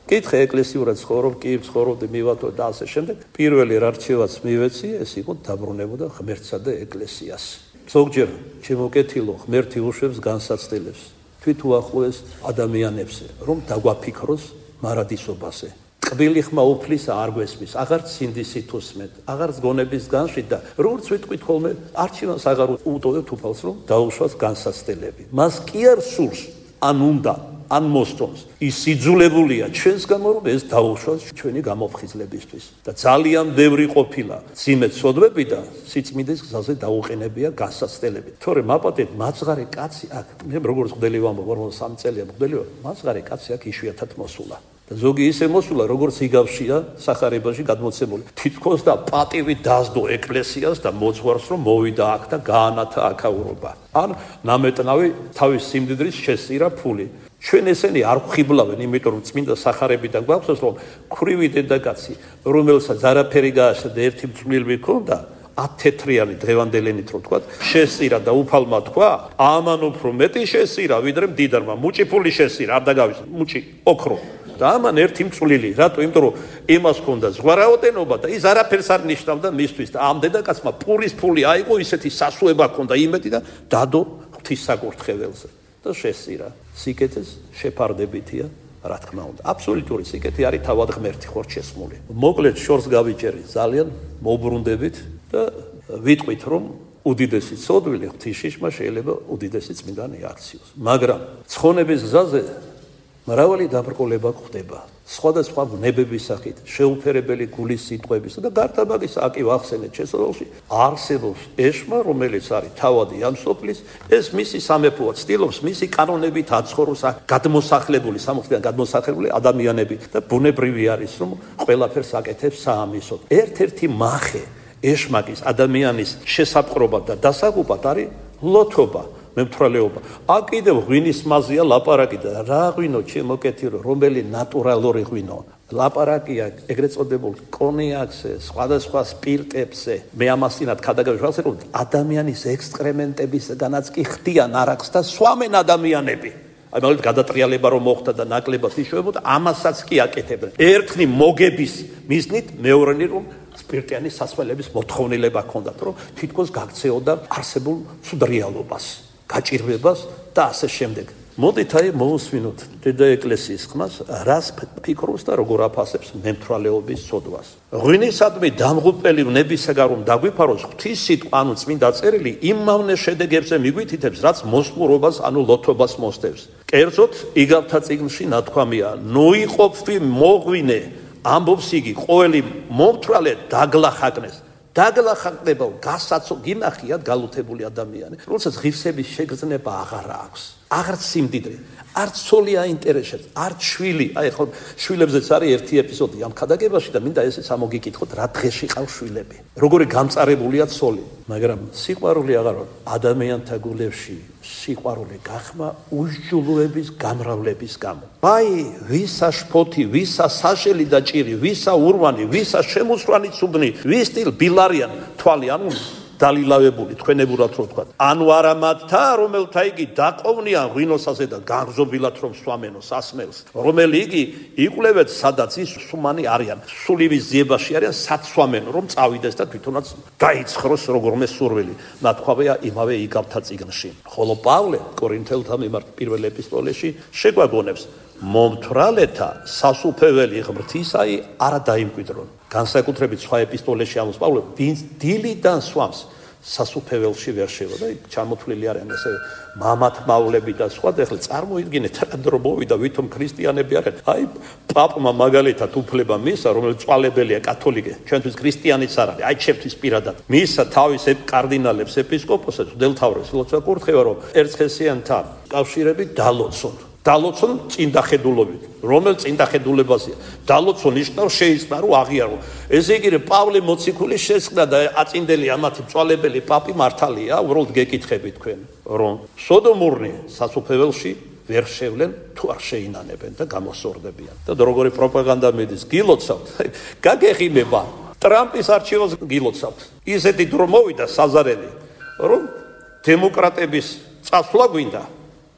კითხე ეკლესიურად ცხოვრობ, კი ცხოვრობდი მივატო და ასე შემდეგ. პირველი რა რჩევაც მივეცი, ეს იყო დაბრუნებოდა ღმერთსა და ეკლესიას. ზოგჯერ შემოკეთილო ღმერთი უშვებს განსაცდელებს თვით უახლოეს ადამიანებს, რომ დაგვაფიქროს მარადისობაზე. ტკბილი ხმა უფლის არ გვესმის, აღარც სინდისით უსმენთ, აღარც გონების განში და როგორც ვიტყვით ხოლმე, არჩევანს აღარ უტოვებთ უფალს, რომ დაუშვას განსაცდელები. მას კი არ სურს, ან უნდა ან მოსწონს ის იძულებულია ჩვენს გამო რომ ეს დაუშვას ჩვენი გამოფხიზლებისთვის და ძალიან ბევრი ყოფილა სიმეცოდვები და სიწმინდეს გზაზე დაუყენებია განსაცდელები. თორემ აპატეთ მაძღარი კაცი აქ მე როგორც მღვდელი ვამბობ 43 წელია მღვდელი ვარ, მაძღარი კაცი აქ იშვიათად მოსულა. და ზოგი ისე მოსულა როგორც იგავშია სახარებაში გადმოცემული. თითქოს და პატივი დასდო ეკლესიას და მოძღვარს რომ მოვიდა აქ და გაანათა აქაურობა. ან ნამეტნავი თავის სიმდიდრის შესწირა ფული. ჩვენ ესენი არ ვხიბლავენ, იმიტომ რომ წმინდა სახარებიდან გვაქვს რომ ქვრივი დედაკაცი, რომელსაც არაფერი გააშა და ერთი მწვრთნელი ჰქონდა, 10 თეთრიანი დღევანდელენით რო თქვა, შესწირა და უფალმა თქვა, ამან უფრო მეტი შესწირა, ვიდრე მდიდარმა, მუჭი ფული შესწირა, არ დაგავის, მუჭი ოქრო. და ამან ერთი მწვრთნელი, რატო? იმიტომ რომ იმას ჰქონდა ზღვა რაოდენობა და ის არაფერს არ ნიშნავდა მისთვის და ამ დედაკაცმა პურის ფული აიღო, ისეთი სასუება ჰქონდა იმეთი და დადო ღვთისაკურთხეველზე. და შესწირა. სიკეთეს შეფარდებითია, რა თქმა უნდა. აბსოლუტური სიკეთე არის თავად ღმერთი ხორ შესმული. მოკლედ შორს გავიჭერი ძალიან მოუბრუნდებით და ვიტყვით რომ უდიდესი ცოდვილი ღვთისშიშმა შეიძლება უდიდესი წმინდანი აქციოს. მაგრამ ცხონების გზაზე მრავალი დაბრკოლება ხდება. სხვადასხვა ვნებების სახით, შეუფერებელი გულის სიტყვების და გარდა მაგისა აკი ვახსენეთ შესაძლოა არსებობს ეშმა, რომელიც არის თავადი ამ სოფლის, ეს მისი სამეფოა, ცდილობს მისი კანონებით აცხოვროს გადმოსახლებული, სამართლიდან გადმოსახლებული ადამიანები და ბუნებრივი არის, რომ ყველაფერს აკეთებს საამისოდ. ერთ-ერთი მახე ეშმაკის ადამიანის შესაპყრობა და დასაგუპად არის ლოთობა. მემთვრალეობა. აქ კიდევ ღვინის მაზია ლაპარაკი და რა ღვინო შემოკეთილო, რომელი ნატურალური ღვინო. ლაპარაკია ეგრეთ წოდებულ კონიაკზე, სხვადასხვა სპირტებზე. მე ამასინად გადაგაშვას რომ ადამიანის ექსკრემენტებისგანაც კი ხდიან არაკს და სვამენ ადამიანები. აი მაგალითად გადატრიალება რომ მოხდა და ნაკლებად იშოვებოდა, ამასაც კი აკეთებენ. ერთნი მოგების მიზნით, მეორენი რომ სპირტიანი სასმელების მოთხოვნილება ჰქონდათ, რომ თითქოს გაქცეოდა არსებულ ცუდრიალობას. გაჭირვებას და ასე შემდეგ. მოდით აი მოусვინოთ დედა ეკლესიის ხმას, რას ფიქრობს და როგორ აფასებს მემთვრალეობის სოდვას. ღვინისადმი დამღუპელი ვნებისაგან რომ დაგვიფაროს ღვთის სიტყვა, ანუ წმინდა წერილი იმავნე შედეგებზე მიგვითითებს, რაც მოსპურობას, ანუ ლოთობას მოსდევს. კერძოდ, იგავთა წიგნში ნათქვამია, ნოიყოფვი მოღვინე, ამბობს იგი, ყოველი მომთვრალე დაგლახაკნეს. დაგლახაკდება გასაცო გინახიათ გალუთებული ადამიანი, რომელსაც ღირსების შეგრძნება აღარ აქვს. აღარც სიმდიდრე, არც ცოლი აინტერესებს, არც შვილი. აი ხო შვილებზეც არის ერთი ეპიზოდი ამ ქადაგებაში და მინდა ესეც ამოგიკითხოთ, რა დღეში ყავს შვილები. როგორი გამწარებულია ცოლი, მაგრამ სიყვარული აღარ ადამიანთა გულებში სიყვარული გახმა უშჯულოების გამრავლების გამო. აი ვისა შფოთი, ვისა საშელი და ჭირი, ვისა ურვანი, ვისა შემოსვლანი ცუდნი, ვისტილ ბილარიან თვალი, ანუ დალილავებული თქვენებურად რო თქვა. ანუ არა მათთა, რომელთა იგი დაყოვნიან ღვინოსაზე და გაღზობილად რომ სვამენო სასმელს, რომელი იგი იკვლევეთ სადაც ის სუმანი არიან, სულივის ძიებაში არიან, საცვამენო რომ წავიდეს და თვითონაც დაიცხროს როგორმე სურვილი. ნათქვამია იმავე იგავთა წიგნში. ხოლო პავლე კორინთელთა მიმართ პირველ ეპისტოლეში შეგვაგონებს მომთვრალეთა სასუფეველი ღმრთისაი არა დაიმკვიდრონ. განსაკუთრებით სხვა ეპისტოლეში ამბობს პავლე, ვინც დილიდან სვამს სასუფეველში ვერ შევა და ჩამოთვლილი არიან ესე მამათმავლები და სხვა. და ახლა წარმოიდგინეთ რა დრო მოვიდა ვითომ ქრისტიანები არიან. აი პაპმა მაგალითად უფლება მისცა, რომელიც წვალებელია კათოლიკე, ჩვენთვის ქრისტიანიც არ არის, აი ჩემთვის პირადად მისცა თავის კარდინალებს, ეპისკოპოსებს, მღვდელმთავრებს, ლოცვა კურთხევა რომ ერცხესიანთან კავშირები დალოცონ. დალოცონ წინდახედულობით, რომელ წინდახედულებაზეა. დალოცონ ნიშნავს შეიწყნა რომ აღიარო. ესე იგი პავლე მოციქული შეწყდა და აწინდელი ამათი მწვალებელი პაპი მართალია, უბრალოდ გეკითხებით თქვენ, რომ სოდომურნი სასუფეველში ვერ შევლენ თუ არ შეინანებენ და გამოსორდებიან. და როგორი პროპაგანდა მიდის, გილოცავთ, გაგეხინება, ტრამპის არჩევას გილოცავთ. ისეთი დრო მოვიდა საზარელი, რომ დემოკრატების წასვლა გვინდა.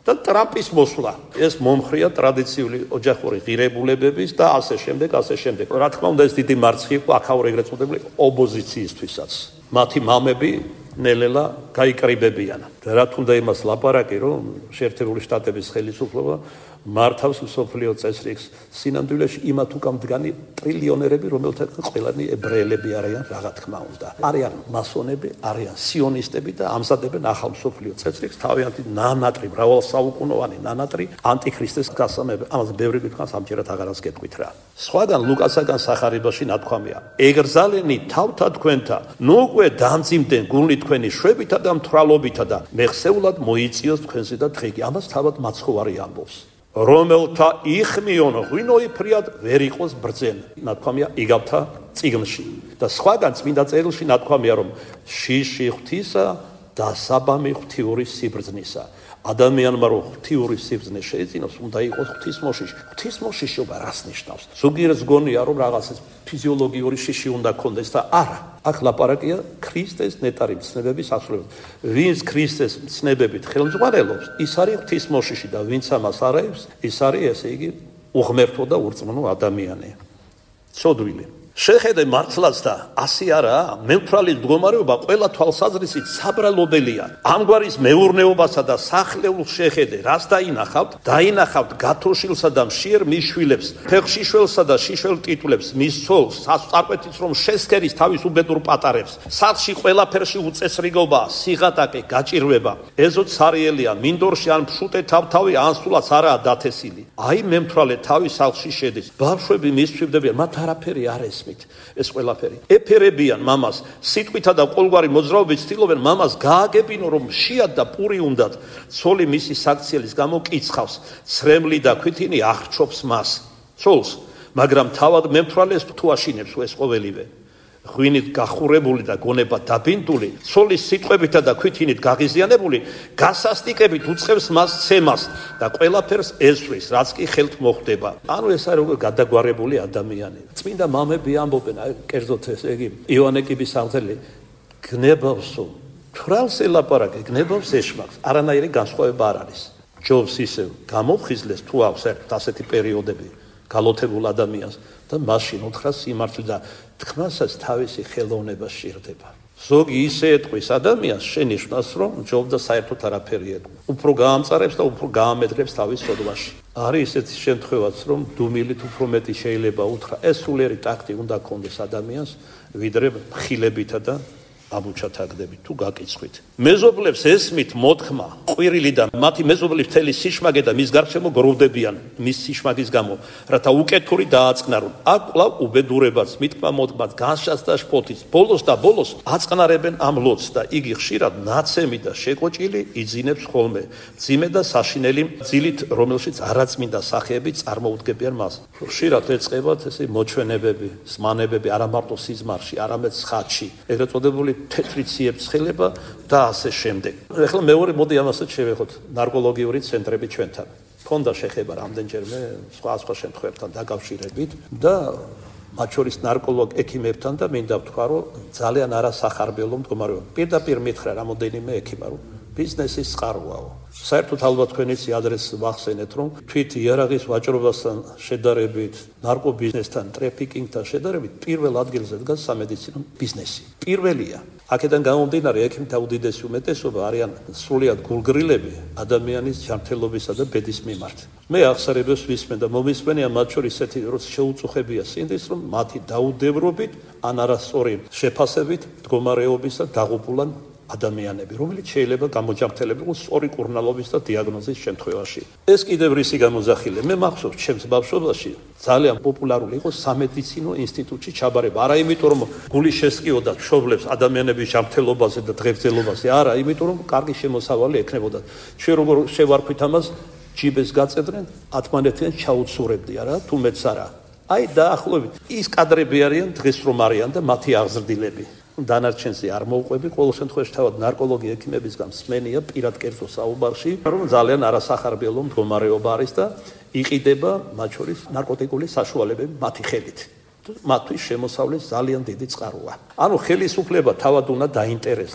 და ტრამპის მოსვლა. ეს მომხრია ტრადიციული ოჯახური ღირებულებების და ასე შემდეგ. რა თქმა უნდა, ეს დიდი მარცხი იყო აქაურ ეგრეთ წოდებული ოპოზიციისთვისაც. მათი მამები ნელ-ნელა გაიკრიბებიან. რა თქმა უნდა, იმას ლაპარაკი, რომ შეერთებული შტატების ხელისუფლება მართავს მსოფლიო წესრიგს სინამდვილეში იმათ უკან მდგანი ტრილიონერები, რომელთაგან ყველანი ებრაელები არიან, რა თქმა უნდა. არიან მასონები, არიან სიონისტები და ამზადებენ ახალ მსოფლიო წესრიგს, თავიანთი ნანატრი, მრავალსაუკუნოვანი ნანატრი ანტიქრისტეს გასამებრ. ამას ბევრი გითხრას ამჯერად აღარას გეტყვით რა. სხვაგან ლუკასაგან სახარებაში ნათქვამია: ეგრძალენი თავთა თქვენთა, ნუ უკვე დამძიმდნენ გულნი თქვენი შვებითა და მთვრალობითა და მეხსეულად მოიწიოს თქვენზე და დღეგი. ამას თავად მაცხოვარი ამბობს. რომელთა იხმიონ ღვინოიფრიად ვერ იყოს ბრძენ. ნათქვამია იგავთა წიგნში. და სხვაგან წმინდა წერილში ნათქვამია, რომ შიში ღვთისა და საბამი ღვთიური სიბრძნისა. ადამიანმა რომ ღვთიური სიბრძნე შეეძინოს, უნდა იყოს ღვთისმოშიში. ღვთისმოშიშობა რას ნიშნავს? ზოგიერთ გონია, რომ რაღაცა ფიზიოლოგიური შიში უნდა ქონდეს და არა. აქ ლაპარაკია ქრისტეს ნეტარი მცნებების ასრულებას. ვინც ქრისტეს მცნებებით ხელმძღვანელობს, ის არის ღვთისმოშიში და ვინც ამას არაებს, ის არის ესე იგი უღმერთო და ურწმუნო ადამიანი. ცოდვილი. შეხედე მართლაც და ასე არაა, მემთვრალი მდგომარეობა ყველა თვალსაზრისით საბრალობელია. ამგვარის მეურნეობასა და სახლეულს შეხედე, რას დაინახავთ? დაინახავთ გათოშილსა და მშიერ მის შვილებს, ფეხშიშველსა და შიშველ ტიტულებს, მის ცოლს, საწარკვეთიც რომ შესქერის თავის უბედურ პატარებს. სახლში ყველაფერში უწესრიგობაა, სიღატაკე, გაჭირვება. ეზოთ სარიელია, მინდორში ან ფშუტე თავთავი, ან სულაც არაა დათესილი. აი მემთვრალე თავის სახლში შედის. ბავშვები მისჩვენებიან, მათ არაფერი არ ეს ეს ყველაფერი. ეფერებიან მამას, სიტყვითა და ყოველგვარი მოძრაობით ცდილობენ მამას გააგებინო, რომ შიად და პური უნდათ. ცოლი მისი საქციელის გამო კიცხავს, ცრემლი და ქვითინი აღრჩობს მას. ცოლს, მაგრამ თავად მემთვრალეს თუ აშინებს ეს ყოველივე. ღვინით გახურებული და გონება დაბინდული, ცოლის სიტყვებითა და ქვითინით გაღიზიანებული, გასასტიკებით უწყებს მას ცემას და ყველაფერს ესვრის, რაც კი ხელთ მოხვდება. ანუ ეს არის როგორ გადაგვარებული ადამიანი. წმინდა მამები ამბობენ, კერძოდ ესე იგი, იოანე კიბის აღზრდილი, გნებავსო, თვრალს ელაპარაკე, გნებავს ეშმაკს, არანაირი განსხვავება არ არის. ჯობს ისევ გამოფხიზლეს თუ აქვს ერთ ასეთი პერიოდები გალოთებულ ადამიანს და მაშინ უთხრა სიმართლე და თქმასაც თავისი ხელოვნება სჭირდება. ზოგი ისე ეტყვის ადამიანს შენიშვნას, რომ ჯობდა საერთოდ არაფერი ეტყვა. უფრო გაამწარებს და უფრო გაამედრებს თავის სოდვაში. არის ისეთი შემთხვევაც, რომ დუმილით უფრო მეტი შეიძლება უთხრა, ეს სულიერი ტაქტი უნდა ქონდეს ადამიანს, ვიდრე ხილებითა და ამუჩათაგდებით თუ გაკიცხვით. მეზობლებს ესმით მოთქმა, ყვირილი და მათი მეზობლების მთელი სიშმაგე და მის გარშემო გროვდებიან მის სიშმაგის გამო, რათა უკეთური დააწყნარონ. აქ კვლავ უბედურებას, მითქმა მოთქმას, განშას და შფოთის. ბოლოს და ბოლოს აწყნარებენ ამ ლოცს და იგი ხშირად ნაცემი და შეკოჭილი იძინებს ხოლმე, ძიმე და საშინელი ძილით, რომელშიც არაწმინდა სახეები წარმოუდგებიან მას. ხშირად ეწყებათ ესე მოჩვენებები, ზმანებები არა მარტო სიზმარში, არამედ ცხადში. ეგრეთ წოდებული თეთრი ციებ-ცხელება და ასე შემდეგ. ეხლა მეორე მოდი ამასაც შევეხოთ ნარკოლოგიური ცენტრები ჩვენთან. ქონდა შეხება რამდენჯერმე სხვა შემთხვევებთან დაკავშირებით და მათ შორის ნარკოლოგ ექიმებთან და მინდა ვთქვა, რომ ძალიან არასახარბიელო მდგომარეობა. პირდაპირ მითხრა რამოდენიმე ექიმა, რომ ბიზნესის წყაროაო. საერთოდ ალბათ თქვენიც ადრესს ვახსენეთ, რომ თვით იარაღის ვაჭრობასთან შედარებით, ნარკობიზნესთან, ტრეფიკინგთან შედარებით პირველ ადგილზე დგას სამედიცინო ბიზნესი. პირველია. აქედან გამომდინარე, ექიმთა უდიდესი უმეტესობა არიან სრულიად გულგრილები ადამიანის ჯანმრთელობისა და ბედის მიმართ. მე აღსარებებს ვისმენ და მომისმენია მათ შორის ესეთი, რომ შეუწუხებია სინდის, რომ მათი დაუდევრობით ან არასწორი შეფასებით მდგომარეობისა დაღუპულან ადამიანები, რომელიც შეიძლება გამოჯანმრთელებული სწორი კურნალობის და დიაგნოზის შემთხვევაში. ეს კიდევ რისი გამოძახილია? მე მახსოვს, ჩემს ბავშვობაში ძალიან პოპულარული იყო სამედიცინო ინსტიტუტში ჩაბარება. არა იმიტომ, რომ გული შესყიოდა მშობლებს ადამიანების ჯანმრთელობაზე და დღეგრძელობაზე, არა, იმიტომ, რომ კარგი შემოსავალი ექნებოდათ. ჩვენ როგორ შევარქვით ამას, ჯიბეს გაწედრენ, ათმანეთიდან ჩაუცურებდია რა, თუ მეც არა. აი დაახლოებით ის კადრები არიან დღეს რომ არიან და მათი აღზრდილები. დანარჩენზე არ მოვყვები, ყოველ შემთხვევაში თავად ნარკოლოგი ექიმებისგან მსმენია პირად კერძო საუბარში, რომ ძალიან არასახარბიელო მდგომარეობა არის და იყიდება მათ შორის ნარკოტიკული საშუალებები მათი ხელით. მათთვის შემოსავლის ძალიან დიდი წყაროა. ანუ ხელისუფლება თავად უნდა დაინტერესდეს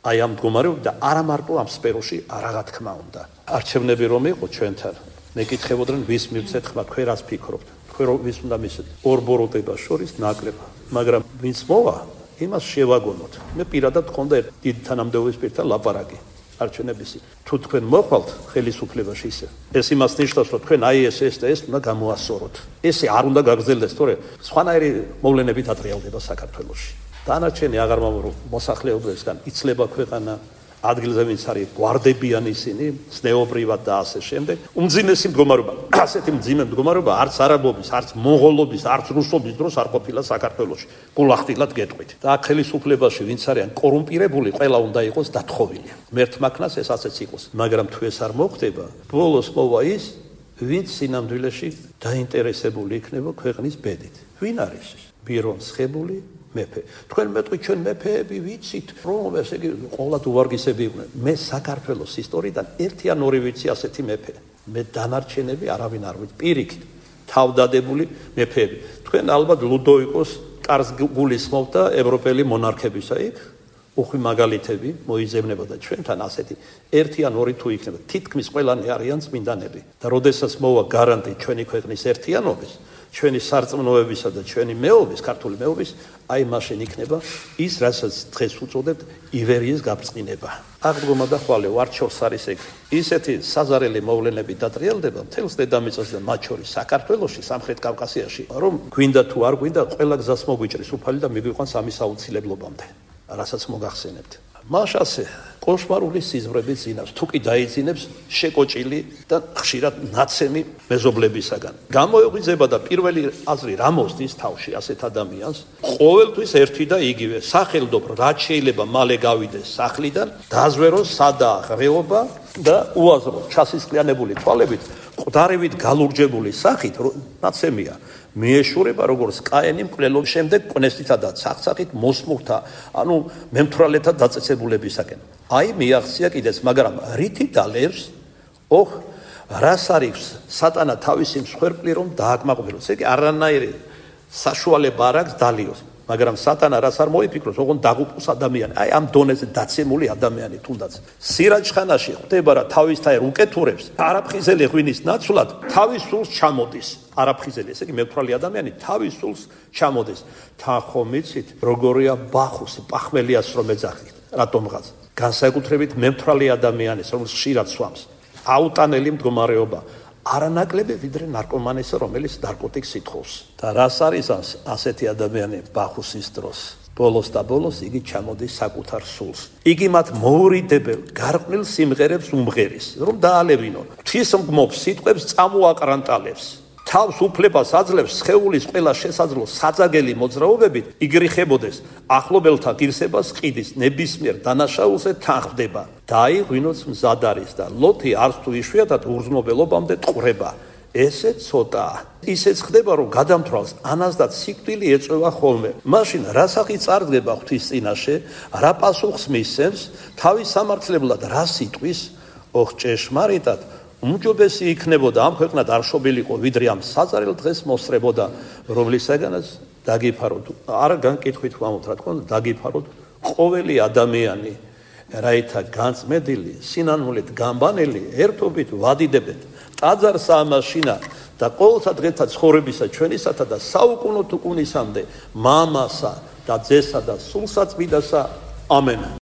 აი ამ მდგომარეობით და არა მარტო ამ სფეროში რა თქმა უნდა. არჩევნები რომ იყო ჩვენთან, მეკითხებოდნენ ვის მივცეთ ხმა, თქვენ რას ფიქრობთ? თქვენ ვის უნდა მისცეთ? ორ ბოროტებას შორის ნაკლება, მაგრამ ვინც მოვა, იმას შევაგონოთ. მე პირადად გქონდა დიდი თანამდებობის პირთან ლაპარაკი. არჩევნებისი. თუ თქვენ მოხვალთ ხელისუფლებაში ისე, ეს იმას ნიშნავს, რომ თქვენ აი ეს და ეს უნდა გამოასწოროთ. ესე არ უნდა გაგრძელდეს, თორე სხვანაირი მოვლენებით ატრიალდება საქართველოში. დანარჩენი აღარ მომრო მოსახლეობისგან იცლება ქვეყანა, ადგილზე ვინც არის გვარდებიან ისინი, ზნეობრივად და ასე შემდეგ. უმძიმესი მდგომარეობა, ასეთი მძიმე მდგომარეობა არც არაბობის, არც მონღოლობის, არც რუსობის დროს არ ყოფილა საქართველოში. გულახდილად გეტყვით. და აქ ხელისუფლებაში ვინც არიან კორუმპირებული, ყველა უნდა იყოს დათხოვილი. მერთმაკნას ეს ასეც იყოს. მაგრამ თუ ეს არ მოხდება, ბოლოს მოვა ის, ვინც სინამდვილეში დაინტერესებული იქნება ქვეყნის ბედით. ვინ არის ეს? ბირონსხებული მეფე. თქვენ მეტყვით ჩვენ მეფეები ვიცით, რომ ესე იგი ყოველად უვარგისები იყვნენ. მე საქართველოს ისტორიიდან ერთი ან ორი ვიცი ასეთი მეფე. მე დანარჩენები არავინ არ ვიცი. პირიქით, თავდადებული მეფეები. თქვენ ალბათ ლუდოვიკოს კარს გულისხმობთ ევროპელი მონარქებისა იქ. უხვი მაგალითები მოიძებნებოდა ჩვენთან ასეთი ერთი ან ორი თუ იქნება. თითქმის ყველანი არიან წმინდანები. და როდესაც მოვა გარანტი ჩვენი ქვეყნის ერთიანობის, ჩვენი სარწმუნოებისა და ჩვენი მეობის, ქართული მეობის, აი მაშინ იქნება ის, რასაც დღეს უწოდებთ ივერიის გაბრწყინება. აღდგომა და ხვალე ვარჩევს არის ეგ. ისეთი საზარელი მოვლენები დატრიალდება მთელს დედამიწაზე და მათ შორის საქართველოში, სამხრეთ კავკასიაში, რომ გვინდა თუ არ გვინდა, ყველა გზას მოგვიჭრის უფალი და მიგვიყვანს ამის აუცილებლობამდე, რასაც მოგახსენებთ. მაშასე კოშმარული სიზმრები ძინავს, თუ კი დაიძინებს შეკოჭილი და ხშირად ნაცემი მეზობლებისაგან. გამოეღვიძება და პირველი აზრი რა მოსდის თავში ასეთ ადამიანს, ყოველთვის ერთი და იგივე, სახელდობ რაც შეიძლება მალე გავიდეს სახლიდან, დაზვეროს სადაა ღრეობა და უაზრო ჩასისყლიანებული თვალებით, ყდარივით გალურჯებული სახით, ნაცემია. მიეშურება როგორც კაენი მკვლელობის შემდეგ კვნესითა და ცახცახით მოსმურთა, ანუ მემთვრალეთა დაწესებულებისაკენ. აი მიაღწია კიდეც, მაგრამ რითი დალევს, რას არის სატანა თავისი მსხვერპლი რომ დააკმაყოფილოს. ესე იგი არანაირი საშუალება არ აქვს დალიოს. მაგრამ სატანა რას არ მოიფიქროს, ოღონდ დაღუპოს ადამიანი. აი ამ დონეზე დაცემული ადამიანი თუნდაც სირაჯხანაში ხდება რა თავისთავად უკეთურებს, არაფხიზელი ღვინის ნაცვლად თავის სულს ჩამოდის. არაფხიზელი, ესე იგი მეთვრალი ადამიანი თავის სულს ჩამოდის. თან ხომ იცით, როგორია ბახუსი, პახმელიას რომ ეძახით, რატომღაც. განსაკუთრებით მეთვრალი ადამიანის, რომელს ხშირად სვამს. აუტანელი მდგომარეობა. არანაკლები ვიდრე ნარკომანისა, რომელიც ნარკოტიკს ითხოვს. და რას არის ასეთი ადამიანი ბახუსის დროს? ბოლოს და ბოლოს იგი ჩამოდის საკუთარ სულს. იგი მათ მოურიდებელ გარყვნილ სიმღერებს უმღერის, რომ დაალევინონ. ღვთისმგმობს სიტყვებს წამოაკრანტალებს. თავს უფლებას აძლევს სხეულის ყველა შესაძლო საძაგელი მოძრაობებით იგრიხებოდეს, ახლობელთა ღირსებას ყიდის, ნებისმიერ დანაშაულზე თანხდება. დაიღვინოს მზად არის და ლოთი არც თუ იშვიათად ურძნობელობამდე ტყვრება. ესე ცოტაა. ისეც ხდება, რომ გადამთვალს ანას და სიკვდილი ეწევა ხოლმე. მაშინ რა სახით წარდგება ღვთის წინაშე, რა პასუხს მისცემს, თავის სამართლებლად რა სიტყვის, ჭეშმარიტად უმჯობესი იქნებოდა ამ ქვეყნად არ შობილიყო, ვიდრე ამ საზარელ დღეს მოსწრებოდა, რომლისაგანაც დაგიფაროთ. არ განკითხვით ვამოთ, რა თქმა უნდა, დაგიფაროთ ყოველი ადამიანი, რაითა განწმენდილი, სინანულით გამბანელი, ერთობით ვადიდებთ ტაძარსა ამაშინა და ყოველთა დღეთა ცხოვრებისა ჩვენისათა და საუკუნო თუ კუნისამდე მამასა და ძესა და სულსაწმინდასა. ამენ.